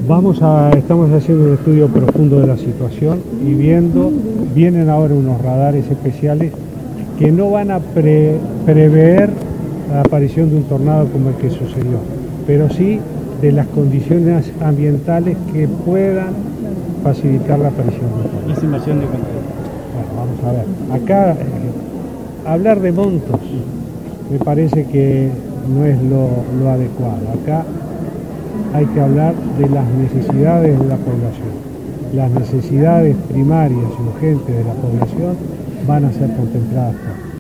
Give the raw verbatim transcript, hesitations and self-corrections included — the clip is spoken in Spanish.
Vamos a, estamos haciendo un estudio profundo de la situación y viendo, vienen ahora unos radares especiales que no van a pre, prever la aparición de un tornado como el que sucedió, pero sí de las condiciones ambientales que puedan facilitar la aparición de un tornado. Esa inversión de cuánto. Bueno, vamos a ver. Acá, eh, hablar de montos me parece que no es lo, lo adecuado. Acá hay que hablar de las necesidades de la población. Las necesidades primarias y urgentes de la población van a ser contempladas.